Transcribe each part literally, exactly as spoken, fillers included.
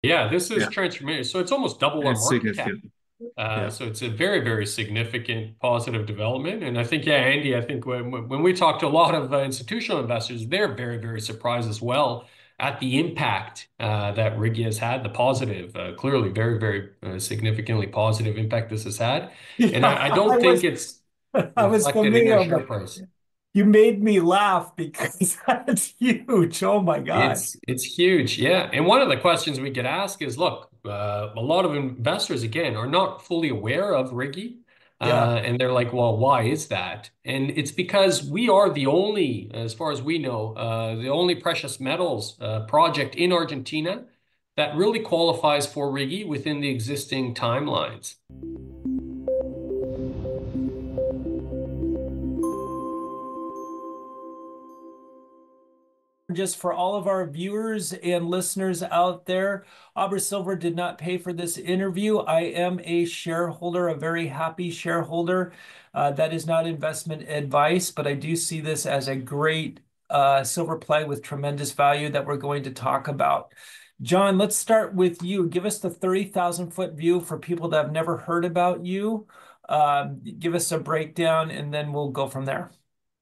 Yeah, this is Yeah, transformational. So it's almost double our it's market cap. significant. Uh, Yeah. so it's a very, very significant positive development. And I think, yeah, Andy, I think when, when we talk to a lot of uh, institutional investors, they're very, very surprised as well at the impact uh, that Rigi has had, the positive, uh, clearly very, very uh, significantly positive impact this has had. And Yeah, I, I I don't think was it's I was reflected in our familiar, share but price. you made me laugh because that's huge. Oh my gosh. It's it's huge, yeah. And one of the questions we get asked is, look, uh, a lot of investors again are not fully aware of Riggy, Yeah. uh, and they're like, well, why is that? And it's because we are the only, as far as we know, uh, the only precious metals uh, project in Argentina that really qualifies for Riggy within the existing timelines. Just for all of our viewers and listeners out there, Aubrey Silver did not pay for this interview. I am a shareholder, a very happy shareholder. Uh, that is not investment advice, but I do see this as a great uh, silver play with tremendous value that we're going to talk about. John, let's start with you. Give us the thirty thousand foot view for people that have never heard about you. Um, give us a breakdown, and then we'll go from there.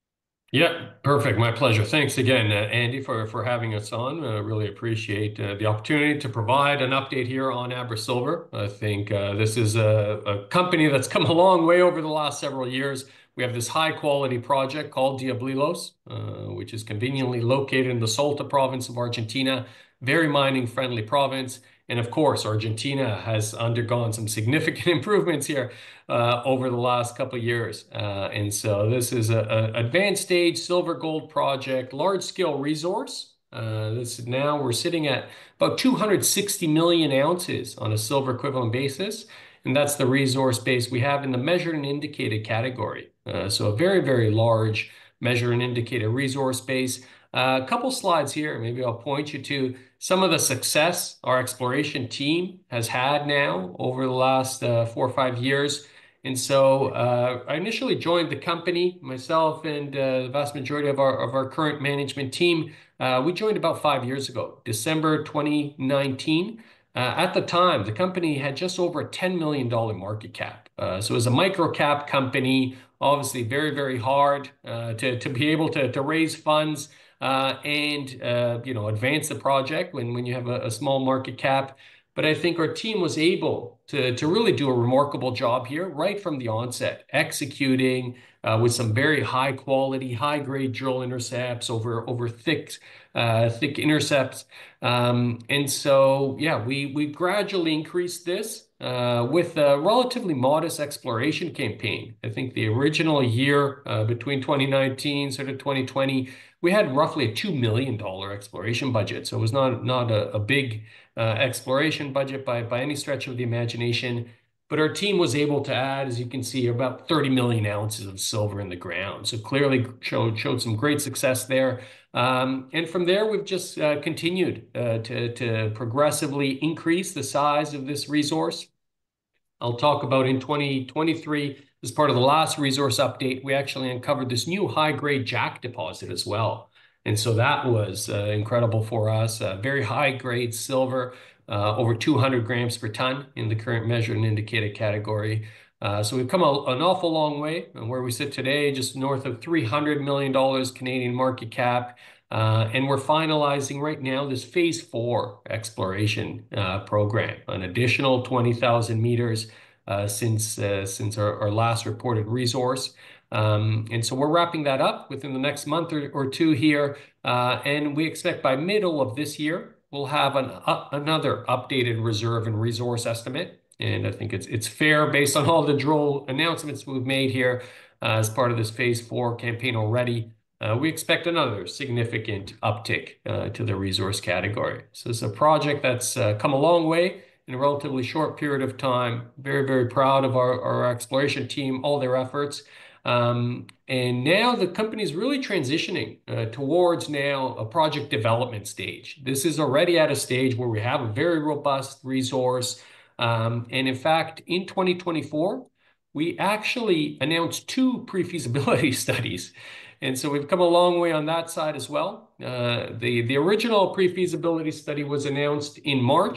Yeah, perfect. My pleasure. Thanks again, uh, Andy, for for having us on. Uh, really appreciate uh, the opportunity to provide an update here on Abra Silver. I think uh, this is a, a company that's come a long way over the last several years. We have this high quality project called Diablilos, uh, which is conveniently located in the Salta province of Argentina, very mining friendly province. And of course, Argentina has undergone some significant improvements here uh, over the last couple of years. Uh, and so this is a, a advanced stage silver gold project, large scale resource. Uh, this is now we're sitting at about two hundred sixty million ounces on a silver equivalent basis. And that's the resource base we have in the measured and indicated category. Uh, so a very, very large measured and indicated resource base. Uh, a couple slides here, maybe I'll point you to some of the success our exploration team has had now over the last uh, four or five years. And so uh, I initially joined the company, myself and uh, the vast majority of our of our current management team. Uh, we joined about five years ago, December twenty nineteen. Uh, at the time, the company had just over a ten million dollars market cap. Uh, so it was a micro cap company, obviously very, very hard uh, to, to be able to, to raise funds uh, and uh, you know advance the project when, when you have a, a small market cap. But I think our team was able to, to really do a remarkable job here right from the onset, executing uh, with some very high quality, high grade drill intercepts over over thick uh, thick intercepts. Um, and so, yeah, we we gradually increased this uh, with a relatively modest exploration campaign. I think the original year uh, between twenty nineteen, sort of twenty twenty, we had roughly a two million dollars exploration budget. So it was not not a, a big uh, exploration budget by by any stretch of the imagination. But our team was able to add, as you can see, about thirty million ounces of silver in the ground. So clearly showed showed some great success there. Um, and from there, we've just uh, continued uh, to to progressively increase the size of this resource. I'll talk about in twenty twenty-three, as part of the last resource update, we actually uncovered this new high-grade Jack deposit as well. And so that was uh, incredible for us. Uh, very high-grade silver, uh, over two hundred grams per ton in the current measured and indicated category. Uh, so we've come a, an awful long way, and where we sit today, just north of three hundred million dollars Canadian market cap. Uh, and we're finalizing right now this phase four exploration uh, program, an additional twenty thousand meters uh, since uh, since our, our last reported resource. Um, and so we're wrapping that up within the next month or, or two here. Uh, and we expect by middle of this year, we'll have an, uh, another updated reserve and resource estimate. And I think it's it's fair based on all the drill announcements we've made here uh, as part of this phase four campaign already. Uh, we expect another significant uptick uh, to the resource category. So it's a project that's uh, come a long way in a relatively short period of time. Very, very proud of our, our exploration team, all their efforts. Um, and now the company is really transitioning uh, towards now a project development stage. This is already at a stage where we have a very robust resource. Um, and in fact, in twenty twenty-four, we actually announced two pre-feasibility studies. And so we've come a long way on that side as well. Uh, the, the original pre-feasibility study was announced in March.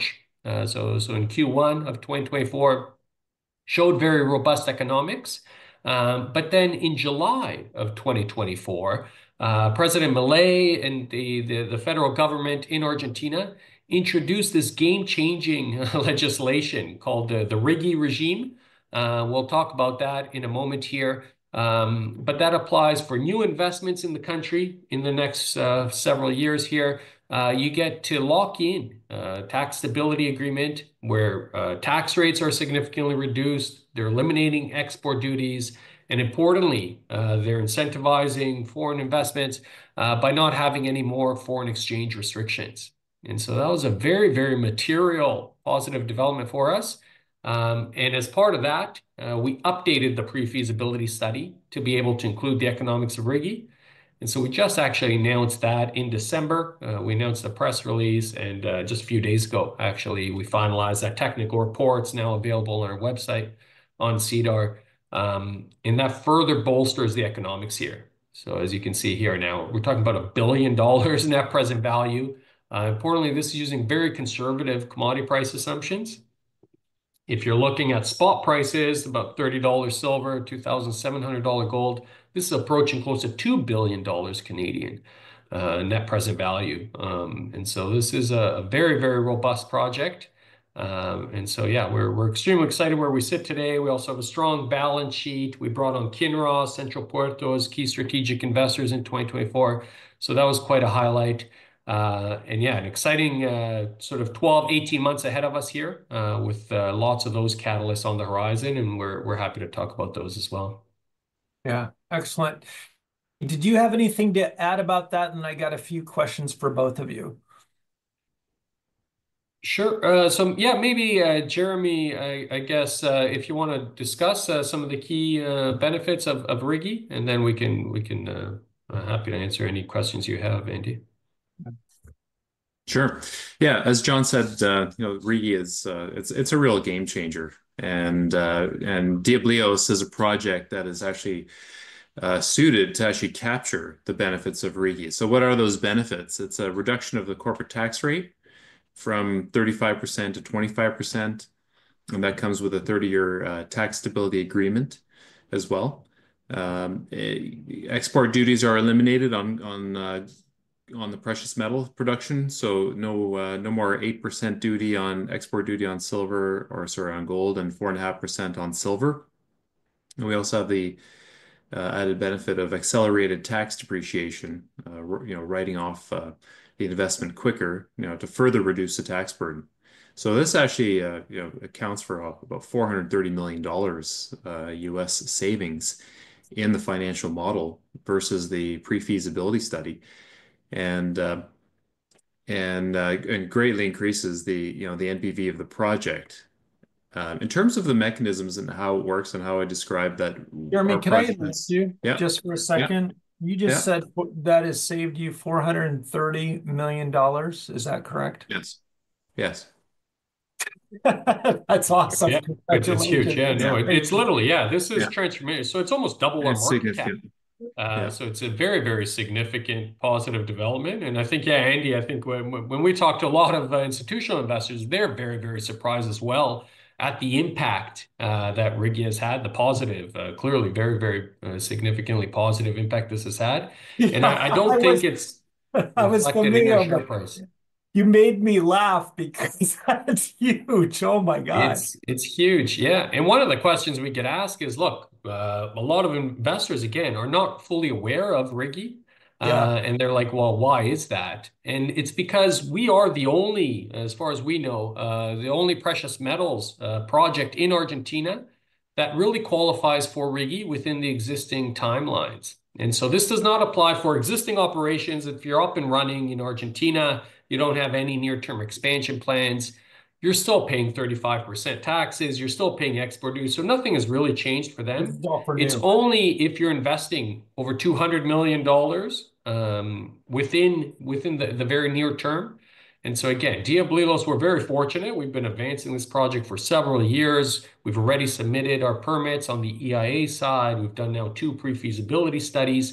Uh, so, so in Q one of twenty twenty-four, showed very robust economics. Um, but then in July of twenty twenty-four, uh, President Milei and the, the, the federal government in Argentina introduced this game-changing legislation called the, the RIGI regime. Uh, we'll talk about that in a moment here. Um, but that applies for new investments in the country in the next uh, several years here. Uh, you get to lock in a tax stability agreement where uh, tax rates are significantly reduced. They're eliminating export duties. And importantly, uh, they're incentivizing foreign investments uh, by not having any more foreign exchange restrictions. And so that was a very, very material positive development for us. Um, and as part of that, uh, we updated the pre-feasibility study to be able to include the economics of RIGI. And so we just actually announced that in December. Uh, we announced a press release, and uh, just a few days ago, actually, we finalized that technical report. It's now available on our website on C D A R. Um, and that further bolsters the economics here. So as you can see here now, we're talking about a billion dollars net present value. Uh, importantly, this is using very conservative commodity price assumptions. If you're looking at spot prices, about thirty dollars silver, two thousand seven hundred dollars gold, this is approaching close to two billion dollars Canadian uh, net present value. Um, and so this is a, a very, very robust project. Um, and so, yeah, we're, we're extremely excited where we sit today. We also have a strong balance sheet. We brought on Kinross, Central Puerto as key strategic investors in twenty twenty-four. So that was quite a highlight. Uh, and yeah, an exciting uh, sort of twelve, eighteen months ahead of us here uh, with uh, lots of those catalysts on the horizon. And we're, we're happy to talk about those as well. Yeah, excellent. Did you have anything to add about that? And I got a few questions for both of you. Sure. Uh, so yeah, maybe uh, Jeremy, I, I guess uh, if you want to discuss uh, some of the key uh, benefits of, of RIGI, and then we can we can uh, uh, happy to answer any questions you have, Andy. Sure. Yeah, as John said, uh, you know, RIGI is uh, it's it's a real game changer, and uh, and Diablillos is a project that is actually uh, suited to actually capture the benefits of RIGI. So, what are those benefits? It's a reduction of the corporate tax rate from thirty-five percent to twenty-five percent, and that comes with a thirty-year uh, tax stability agreement as well. Um, eh, export duties are eliminated on on uh, on the precious metal production, so no uh, no more eight percent duty on export duty on silver, or sorry, on gold, and four and a half percent on silver. And we also have the uh, added benefit of accelerated tax depreciation, uh, you know, writing off uh, the investment quicker, you know, to further reduce the tax burden. So this actually, uh, you know, accounts for about four hundred thirty million dollars uh, U S savings in the financial model versus the pre-feasibility study, and uh, and uh, and greatly increases the you know the N P V of the project. Um, in terms of the mechanisms and how it works and how I described that Jeremy, our can I project interrupt is, you yeah, just for a yeah, second? You just yeah, said that has saved you four hundred thirty million dollars. Is that correct? yes, yes, That's awesome. Yeah, it's it's huge. Congratulations. Yeah, That's no, it, it's amazing. literally, yeah, this is yeah, transformation. So it's almost double our it's market cap. significant. Uh, Yeah, so it's a very, very significant positive development. And I think, yeah, Andy, I think when, when we talk to a lot of uh, institutional investors, they're very, very surprised as well at the impact uh, that RIGI has had, the positive, uh, clearly very, very uh, significantly positive impact this has had. And Yeah, I, I I don't think was it's I was reflected in our familiar, share but price. you made me laugh because that's huge. Oh my gosh. It's it's huge, yeah. And one of the questions we get asked is, look, uh, a lot of investors again are not fully aware of RIGI, Yeah. uh, and they're like, well, why is that? And it's because we are the only, as far as we know, uh, the only precious metals uh, project in Argentina that really qualifies for RIGI within the existing timelines. And so this does not apply for existing operations. If you're up and running in Argentina, you don't have any near-term expansion plans, you're still paying thirty-five percent taxes. You're still paying export duties. So nothing has really changed for This them. is all for It's new. only if you're investing over two hundred million dollars um, within within the, the very near term. And so again, Diablillos, we're very fortunate. We've been advancing this project for several years. We've already submitted our permits on the E I A side. We've done now two pre-feasibility studies.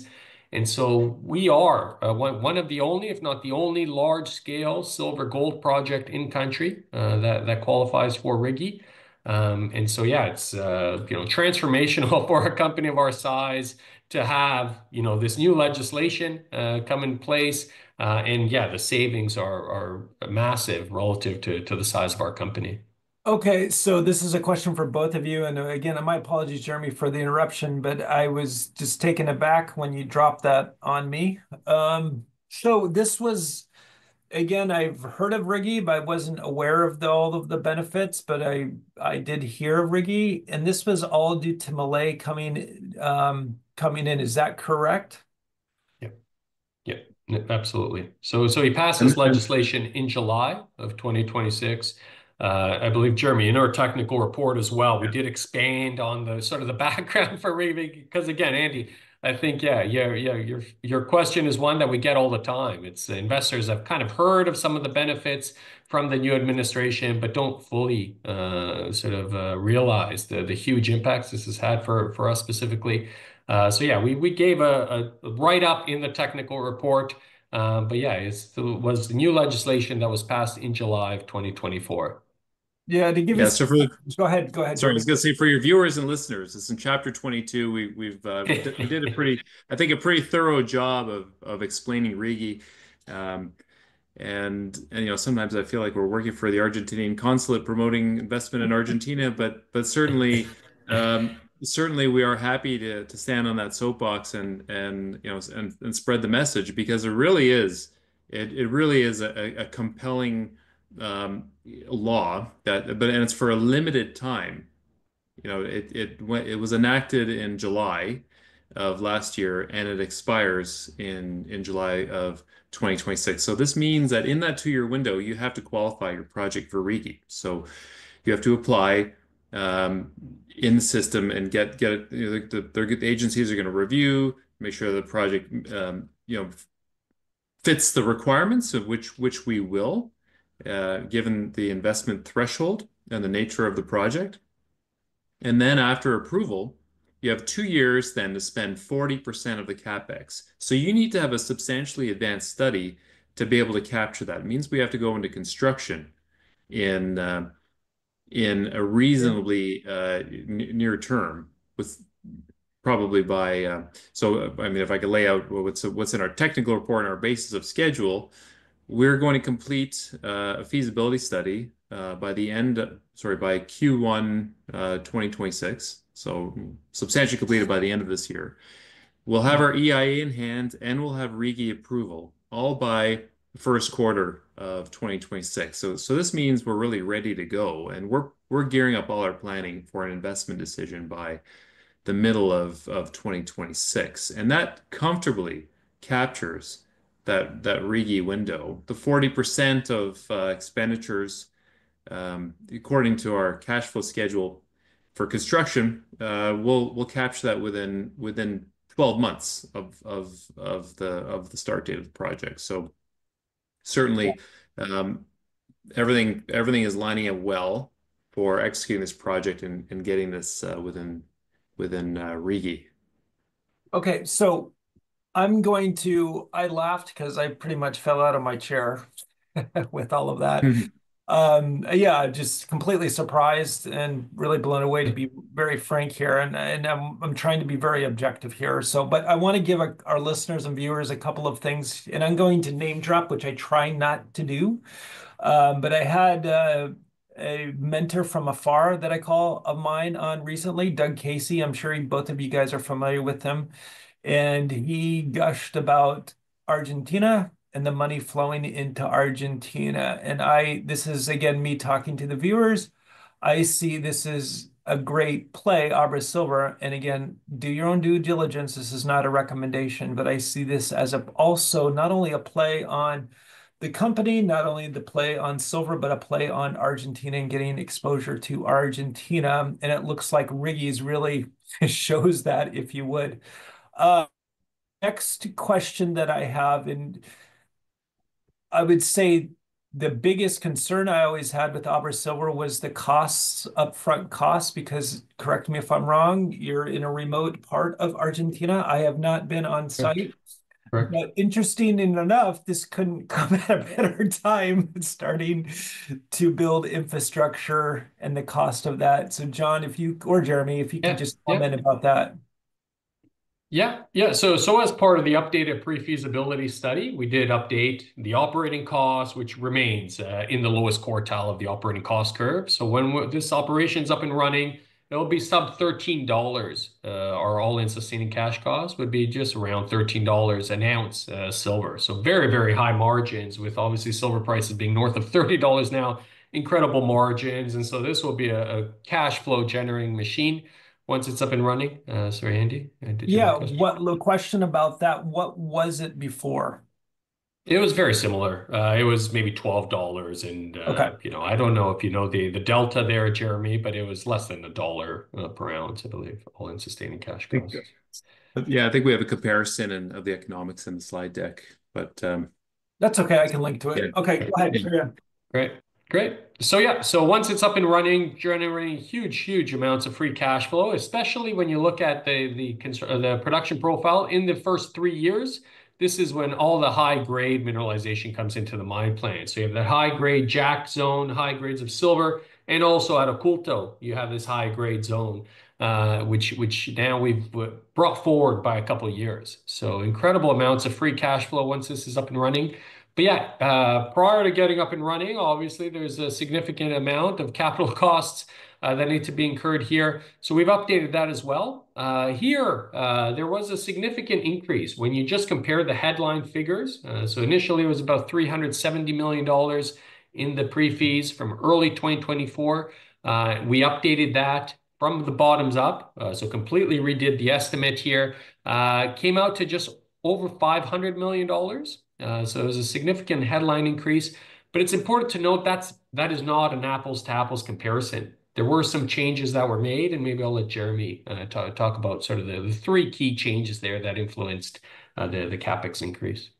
And so we are uh, one, one of the only, if not the only, large-scale silver gold project in country uh, that that qualifies for RIGI. Um, and so yeah, it's uh, you know transformational for a company of our size to have you know this new legislation uh, come in place. Uh, and yeah, the savings are are massive relative to to the size of our company. Okay, so this is a question for both of you. And uh, again, my apologies, Jeremy, for the interruption, but I was just taken aback when you dropped that on me. Um, so this was, again, I've heard of RIGI, but I wasn't aware of the, all of the benefits, but I I did hear of RIGI, and this was all due to Malay coming um, coming in. Is that correct? Yeah, n- absolutely. So, so he passed And, this and legislation in July of twenty twenty-six. Uh, I believe, Jeremy, in our technical report as well, we yeah. did expand on the sort of the background for Raving because again, Andy, I think, yeah, yeah, yeah, your your question is one that we get all the time. It's uh, investors have kind of heard of some of the benefits from the new administration, but don't fully uh, sort of uh, realize the the huge impacts this has had for for us specifically. Uh, so yeah, we we gave a, a write up in the technical report, uh, but yeah, it's, it was the new legislation that was passed in July of twenty twenty-four. Yeah, to give Yeah, us, so for the go ahead, go ahead, Sorry, I was Jeremy. going to say for your viewers and listeners, it's in chapter twenty-two. We we've uh, we did, we did a pretty, I think, a pretty thorough job of of explaining RIGI. Um, and and you know sometimes I feel like we're working for the Argentinian consulate promoting investment in Argentina, but but certainly um, certainly we are happy to to stand on that soapbox and and you know and, and spread the message because it really is it it really is a, a compelling um, law that but and it's for a limited time. You know, it it went it was enacted in July of last year and it expires in in July of twenty twenty-six. So this means that in that two-year window, you have to qualify your project for RIGI. So you have to apply um, in the system and get get it. You know, the, the, the agencies are going to review, make sure the project um, you know fits the requirements of which which we will, uh, given the investment threshold and the nature of the project. And then after approval, you have two years then to spend forty percent of the capex. So you need to have a substantially advanced study to be able to capture that. It means we have to go into construction in uh, in a reasonably uh, near term with probably by uh, so I mean if I could lay out what's what's in our technical report and our basis of schedule, we're going to complete uh, a feasibility study uh, by the end, sorry, by Q one uh, twenty twenty-six. So substantially completed by the end of this year. We'll have our E I A in hand and we'll have RIGI approval all by the first quarter of twenty twenty-six. So, so this means we're really ready to go and we're we're gearing up all our planning for an investment decision by the middle of, of twenty twenty-six. And that comfortably captures that that RIGI window. The forty percent of uh, expenditures, um, according to our cash flow schedule for construction, uh, we'll we'll capture that within within twelve months of of of the of the start date of the project. So certainly um, everything everything is lining up well for executing this project and, and getting this uh, within within uh, RIGI. Okay, so I'm going to, I laughed because I pretty much fell out of my chair with all of that. Um, yeah, just completely surprised and really blown away to be very frank here. And, and I'm, I'm trying to be very objective here. So, but I want to give a, our listeners and viewers a couple of things, and I'm going to name drop, which I try not to do. Um, but I had uh, a mentor from afar that I call of mine on recently, Doug Casey. I'm sure you, both of you guys are familiar with him. And he gushed about Argentina and the money flowing into Argentina. And I, this is again me talking to the viewers. I see this as a great play, Abra Silver. And again, do your own due diligence. This is not a recommendation, but I see this as a also not only a play on the company, not only the play on silver, but a play on Argentina and getting exposure to Argentina. And it looks like RIGI's really shows that, if you would. Uh, next question that I have, and I would say the biggest concern I always had with Abra Silver was the costs, upfront costs, because correct me if I'm wrong, you're in a remote part of Argentina. I have not been on Correct. site, Correct. but interesting enough, this couldn't come at a better time starting to build infrastructure and the cost of that. So John, if you or Jeremy, if you could Yeah. just Yeah. comment about that. Yeah, yeah. So, so as part of the updated pre-feasibility study, we did update the operating cost, which remains uh, in the lowest quartile of the operating cost curve. So when w- this operation's up and running, it'll be sub thirteen dollars. Uh, our all-in sustaining cash cost would be just around thirteen dollars an ounce uh, silver. So very, very high margins with obviously silver prices being north of thirty dollars now, incredible margins. And so this will be a, a cash flow generating machine once it's up and running. Uh, sorry, Andy, uh, did you have a Yeah, question? what the question about that, what was it before? It was very similar. Uh, it was maybe twelve dollars and Okay. uh, you know, I don't know if you know the the delta there, Jeremy, but it was less than a dollar uh, per ounce, I believe, all in sustaining cash I think, costs. but yeah, I think we have a comparison in, of the economics in the slide deck. But um, That's okay. I can link to yeah, it. Okay, go ahead. yeah, Carry on. Great. Great. So yeah, so once it's up and running, generating huge, huge amounts of free cash flow, especially when you look at the the constru- uh, the production profile in the first three years. This is when all the high grade mineralization comes into the mine plan. So you have that high grade Jack zone, high grades of silver, and also out of Culto, you have this high grade zone, uh, which which now we've uh, brought forward by a couple of years. So incredible amounts of free cash flow once this is up and running. But yeah, uh, prior to getting up and running, obviously there's a significant amount of capital costs uh, that need to be incurred here. So we've updated that as well. Uh, here, uh, there was a significant increase when you just compare the headline figures. Uh, so initially it was about three hundred seventy million dollars in the pre-fees from early twenty twenty-four. Uh, we updated that from the bottoms up. Uh, so completely redid the estimate here. Uh, came out to just over five hundred million dollars. Uh, so it was a significant headline increase, but it's important to note that's that is not an apples to apples comparison. There were some changes that were made, and maybe I'll let Jeremy uh, talk, talk about sort of the, the three key changes there that influenced uh, the the capex increase.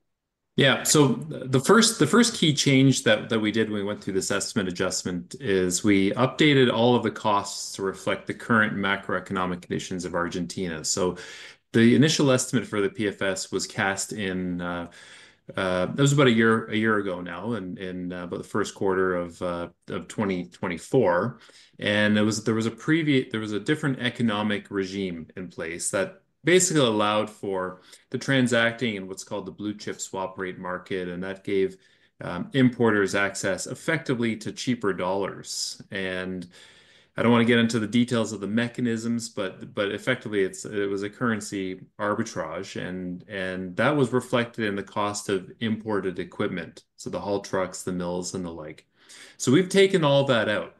yeah. So the first the first key change that that we did when we went through this estimate adjustment is we updated all of the costs to reflect the current macroeconomic conditions of Argentina. So the initial estimate for the P F S was cast in uh, uh, that was about a year a year ago now, in in uh, about the first quarter of uh, of twenty twenty-four, and it was there was a previous there was a different economic regime in place that basically allowed for the transacting in what's called the blue chip swap rate market, and that gave um, importers access effectively to cheaper dollars. And I don't want to get into the details of the mechanisms, but but effectively it's it was a currency arbitrage, and and that was reflected in the cost of imported equipment, so the haul trucks, the mills, and the like. So we've taken all that out,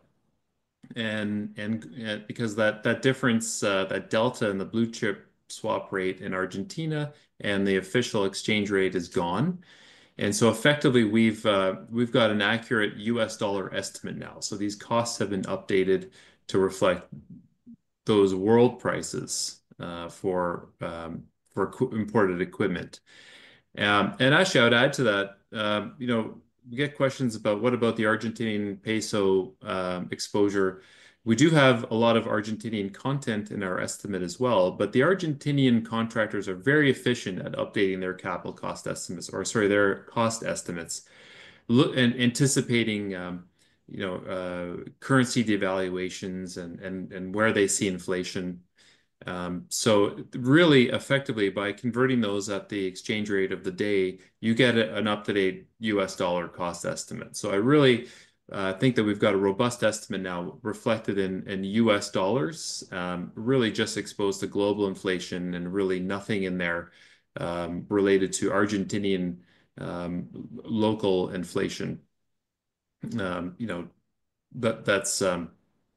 and and, and because that that difference, uh, that delta in the blue chip swap rate in Argentina and the official exchange rate is gone. And so effectively, we've uh, we've got an accurate U S dollar estimate now. So these costs have been updated to reflect those world prices uh, for um, for imported equipment. Um, and actually, I would add to that, um, you know, we get questions about what about the Argentinian peso um, exposure. We do have a lot of Argentinian content in our estimate as well, but the Argentinian contractors are very efficient at updating their capital cost estimates, or sorry, their cost estimates, look and anticipating, um, you know, uh, currency devaluations and and and where they see inflation. Um, so really effectively by converting those at the exchange rate of the day, you get a, an up-to-date U S dollar cost estimate. So I really uh, think that we've got a robust estimate now reflected in, in U S dollars, um, really just exposed to global inflation and really nothing in there um, related to Argentinian um, local inflation. Um, you know, that that's um,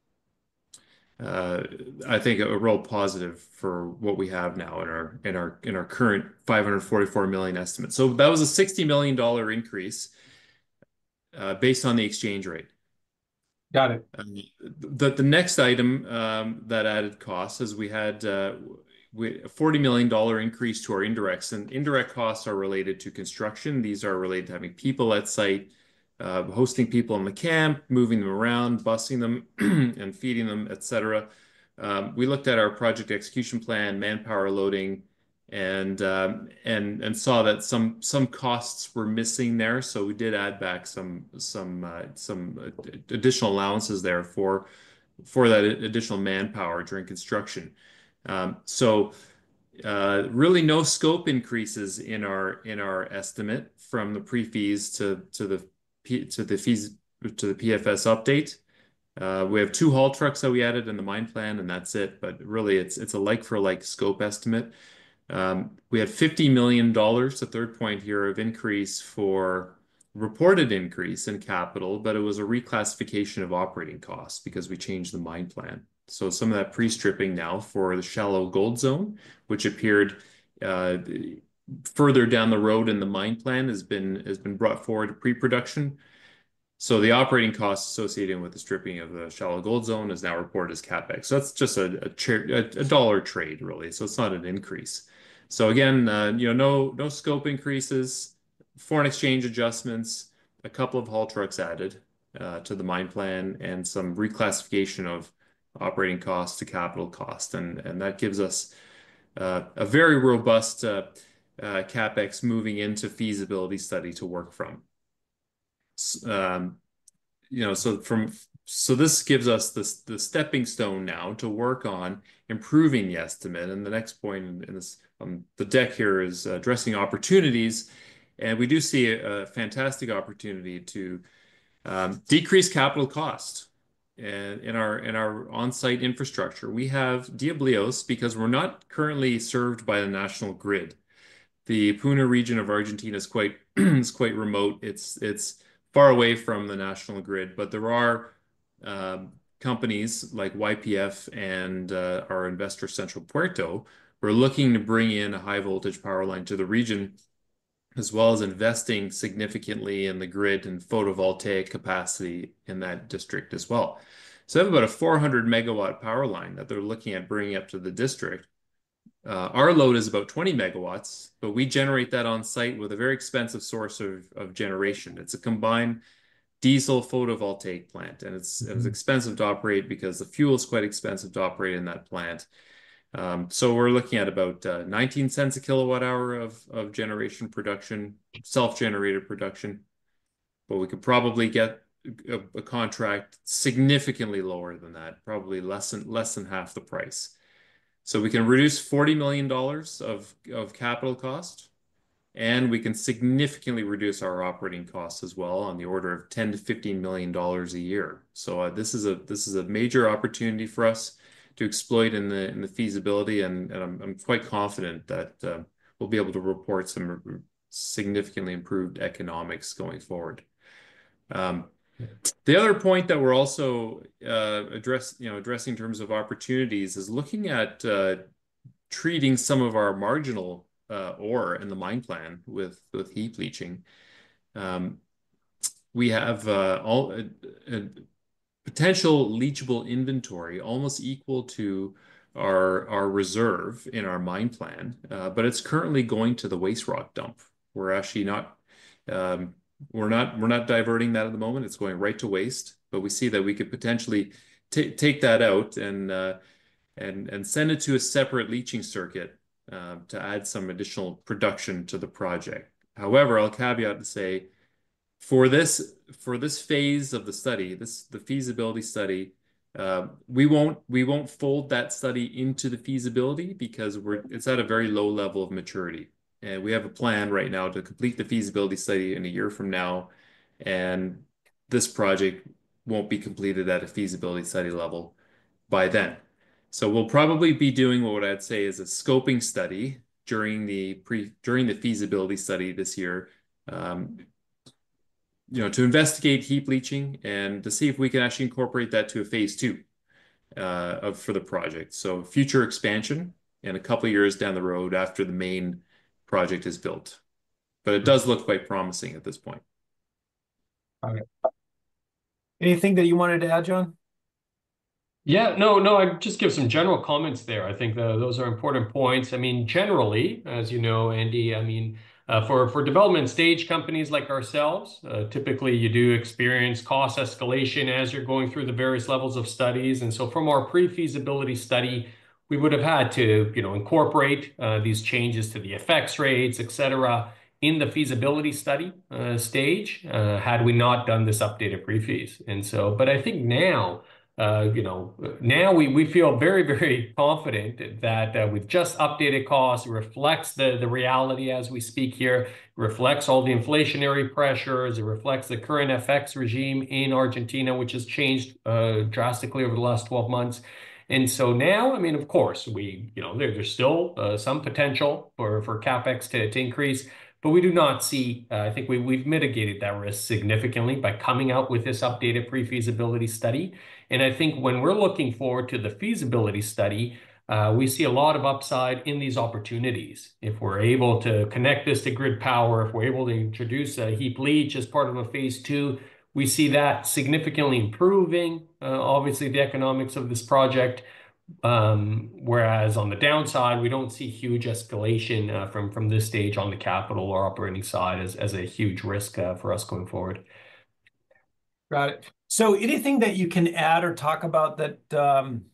uh, I think a real positive for what we have now in our in our in our current five hundred forty-four million estimate. So that was a sixty million dollar increase uh, based on the exchange rate. Got it. Um, the the next item um, that added costs is we had uh, we, a forty million dollar increase to our indirects, and indirect costs are related to construction. These are related to having people at site, uh, hosting people in the camp, moving them around, busing them and feeding them, et cetera. Um, we looked at our project execution plan, manpower loading, and um, and and saw that some some costs were missing there. So we did add back some some uh, some additional allowances there for for that additional manpower during construction. Um, so uh, really no scope increases in our in our estimate from the pre-fees to to the P, to the fees to the P F S update. Uh, we have two haul trucks that we added in the mine plan, and that's it. But really, it's it's a like for like scope estimate. Um, we had fifty million dollars, the third point here, of increase for reported increase in capital, but it was a reclassification of operating costs because we changed the mine plan. So some of that pre-stripping now for the shallow gold zone, which appeared uh, further down the road in the mine plan, has been has been brought forward to pre-production. So the operating costs associated with the stripping of the shallow gold zone is now reported as CapEx. So that's just a, a, a dollar trade, really. So it's not an increase. So again, uh, you know, no no scope increases, foreign exchange adjustments, a couple of haul trucks added uh, to the mine plan, and some reclassification of operating costs to capital cost, and and that gives us uh, a very robust uh, uh, CapEx moving into feasibility study to work from. Um, you know, so from so this gives us this the stepping stone now to work on improving the estimate. And the next point in, in this um, the deck here is addressing opportunities, and we do see a, a fantastic opportunity to um, decrease capital cost. And in our in our on-site infrastructure, we have Diablillos because we're not currently served by the national grid. The Puna region of Argentina is quite is quite remote. It's it's far away from the national grid, but there are um, companies like Y P F and uh, our investor Central Puerto who are looking to bring in a high voltage power line to the region, as well as investing significantly in the grid and photovoltaic capacity in that district as well. So they have about a four hundred megawatt power line that they're looking at bringing up to the district. Uh, our load is about twenty megawatts, but we generate that on site with a very expensive source of, of generation. It's a combined diesel photovoltaic plant, and it's, mm-hmm. it's expensive to operate because the fuel is quite expensive to operate in that plant. Um, so we're looking at about uh, nineteen cents a kilowatt hour of, of generation production, self-generated production, but we could probably get a, a contract significantly lower than that, probably less than less than half the price. So we can reduce forty million dollars of, of capital cost, and we can significantly reduce our operating costs as well on the order of ten to fifteen million dollars a year. So uh, this is a this is a major opportunity for us to exploit in the in the feasibility, and, and I'm, I'm quite confident that uh, we'll be able to report some significantly improved economics going forward. Um, The other point that we're also uh, address, you know, addressing in terms of opportunities is looking at uh, treating some of our marginal uh, ore in the mine plan with with heap leaching. Um, we have uh, all a, a potential leachable inventory almost equal to our our reserve in our mine plan, uh, but it's currently going to the waste rock dump. We're actually not. Um, We're not we're not diverting that at the moment. It's going right to waste, but we see that we could potentially take that out and uh, and and send it to a separate leaching circuit uh, to add some additional production to the project. However, I'll caveat to say for this for this phase of the study, this the feasibility study, uh, we won't we won't fold that study into the feasibility because we're it's at a very low level of maturity. And we have a plan right now to complete the feasibility study in a year from now. And this project won't be completed at a feasibility study level by then. So we'll probably be doing what I'd say is a scoping study during the pre during the feasibility study this year, um, you know, to investigate heap leaching and to see if we can actually incorporate that to a phase two uh, of for the project. So future expansion in a couple of years down the road after the main project is built, but it does look quite promising at this point. Okay. Anything that you wanted to add, John? Yeah, no, no, I just give some general comments there. I think the, those are important points. I mean, generally, as you know, Andy, I mean, Uh, for, for development stage companies like ourselves, uh, typically you do experience cost escalation as you're going through the various levels of studies. And so from our pre-feasibility study, we would have had to, you know, incorporate uh, these changes to the effects rates, et cetera, in the feasibility study uh, stage, uh, had we not done this updated pre-feas. And so, but I think now, uh, you know, now we, we feel very, very confident that uh, with just updated costs, it reflects the, the reality as we speak here, it reflects all the inflationary pressures, it reflects the current F X regime in Argentina, which has changed uh, drastically over the last twelve months. And so now, I mean, of course, we, you know, there, there's still uh, some potential for, for CapEx to, to increase, but we do not see, uh, I think we, we've mitigated that risk significantly by coming out with this updated pre-feasibility study. And I think when we're looking forward to the feasibility study, uh, we see a lot of upside in these opportunities. If we're able to connect this to grid power, if we're able to introduce a heap leach as part of a phase two, we see that significantly improving, uh, obviously, the economics of this project. Um, whereas on the downside, we don't see huge escalation uh, from, from this stage on the capital or operating side as, as a huge risk uh, for us going forward. Got it. So anything that you can add or talk about that um,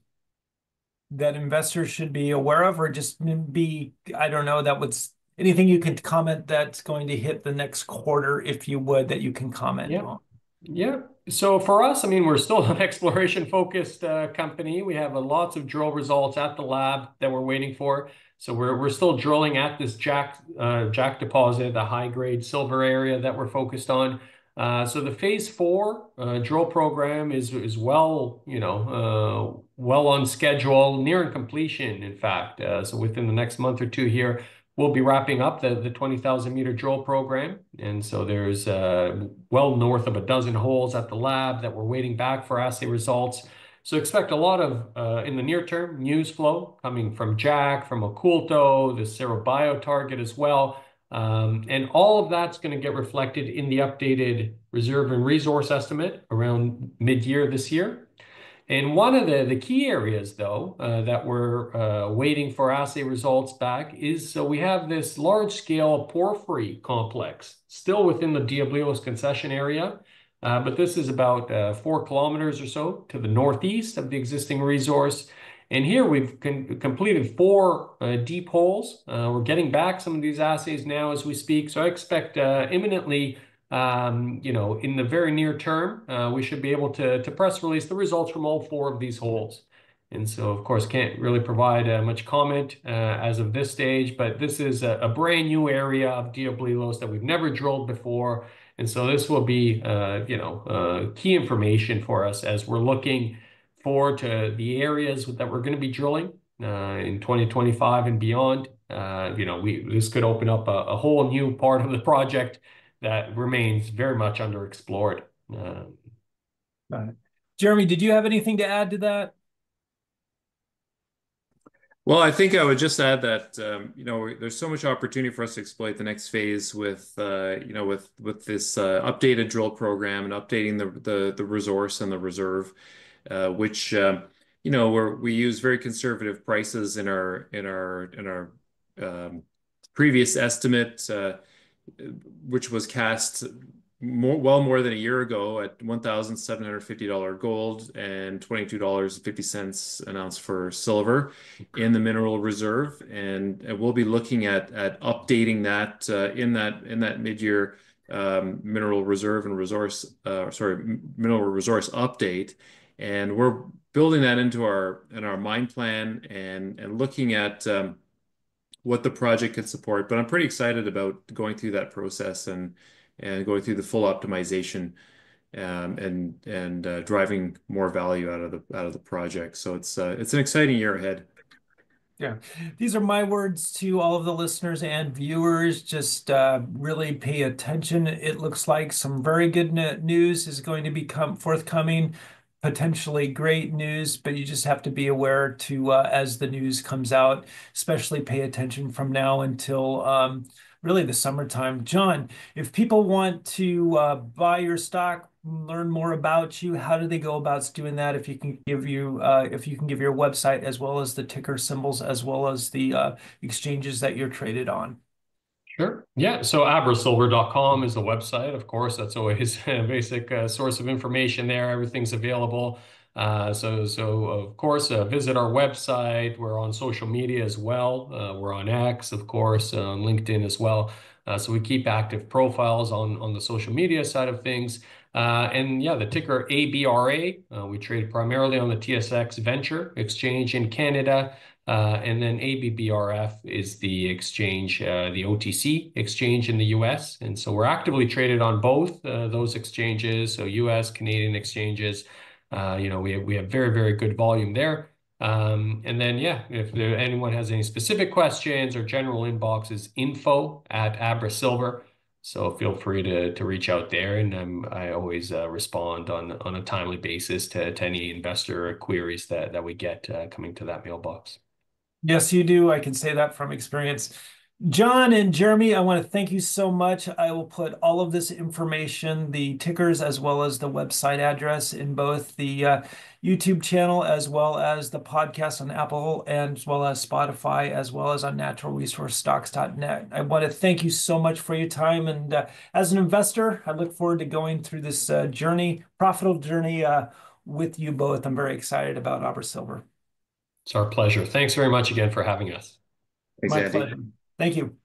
that investors should be aware of, or just be, I don't know, that was anything you can comment that's going to hit the next quarter, if you would, that you can comment Yeah. on? Yeah. So for us, I mean, we're still an exploration focused uh, company. We have uh, lots of drill results at the lab that we're waiting for. So we're, we're still drilling at this Jack, uh, Jack deposit, the high grade silver area that we're focused on. Uh, so the phase four uh, drill program is, is well, you know, uh, well on schedule, nearing completion, in fact. Uh, so within the next month or two here, we'll be wrapping up the, the twenty thousand meter drill program. And so there's uh, well north of a dozen holes at the lab that we're waiting back for assay results. So expect a lot of, uh, in the near term, news flow coming from Jack, from Oculto, the Cerro Bio target as well. Um, and all of that's going to get reflected in the updated reserve and resource estimate around mid-year this year. And one of the, the key areas, though, uh, that we're uh, waiting for assay results back is, so we have this large-scale porphyry complex still within the Diablillos concession area, uh, but this is about uh, four kilometers or so to the northeast of the existing resource. And here we've con completed four uh, deep holes. Uh, we're getting back some of these assays now as we speak, so I expect uh, imminently Um, you know, in the very near term, uh, we should be able to, to press release the results from all four of these holes. And so, of course, can't really provide uh, much comment uh, as of this stage, but this is a, a brand new area of Diablillos that we've never drilled before. And so this will be, uh, you know, uh, key information for us as we're looking forward to the areas that we're going to be drilling uh, in twenty twenty-five and beyond. Uh, you know, we this could open up a, a whole new part of the project that remains very much underexplored. Uh, Got it. Jeremy, did you have anything to add to that? Well, I think I would just add that um, you know there's so much opportunity for us to exploit the next phase with uh, you know with with this uh, updated drill program and updating the the, the resource and the reserve, uh, which uh, you know we're, we use very conservative prices in our in our in our um, previous estimate, uh, which was cast more, well more than a year ago at one thousand seven hundred fifty dollars gold and twenty-two dollars and fifty cents an ounce for silver in the mineral reserve. And, and we'll be looking at at updating that uh, in that in that mid-year um, mineral reserve and resource uh, sorry mineral resource update. And we're building that into our in our mine plan and and looking at um, what the project could support. But I'm pretty excited about going through that process and and going through the full optimization um, and and uh, driving more value out of the out of the project. So it's uh, it's an exciting year ahead. Yeah, these are my words to all of the listeners and viewers. Just uh, really pay attention. It looks like some very good news is going to become forthcoming, potentially great news, but you just have to be aware to, uh, as the news comes out, especially pay attention from now until um, really the summertime. John, if people want to uh, buy your stock, learn more about you, how do they go about doing that? If you can give you uh, if you can give your website as well as the ticker symbols as well as the uh, exchanges that you're traded on. Sure. Yeah. So abra silver dot com is the website. Of course, that's always a basic uh, source of information there. Everything's available. Uh, so, so of course, uh, visit our website. We're on social media as well. Uh, we're on X, of course, uh, on LinkedIn as well. Uh, so we keep active profiles on, on the social media side of things. Uh, and yeah, the ticker A B R A. Uh, we trade primarily on the T S X Venture Exchange in Canada. Uh, and then A B B R F is the exchange, uh, the O T C exchange in the U S. And so we're actively traded on both uh, those exchanges. So U S, Canadian exchanges, uh, you know, we have, we have very, very good volume there. Um, and then, yeah, if there, anyone has any specific questions or general inbox is info at Abra Silver. So feel free to to reach out there, and um, I always uh, respond on on a timely basis to, to any investor queries that that we get uh, coming to that mailbox. Yes, you do. I can say that from experience. John and Jeremy, I want to thank you so much. I will put all of this information, the tickers, as well as the website address in both the uh, YouTube channel, as well as the podcast on Apple, and as well as Spotify, as well as on natural resource stocks dot net. I want to thank you so much for your time. And uh, as an investor, I look forward to going through this uh, journey, profitable journey uh, with you both. I'm very excited about Abra Silver. It's our pleasure. Thanks very much again for having us. Thanks, My Andy. pleasure. Thank you.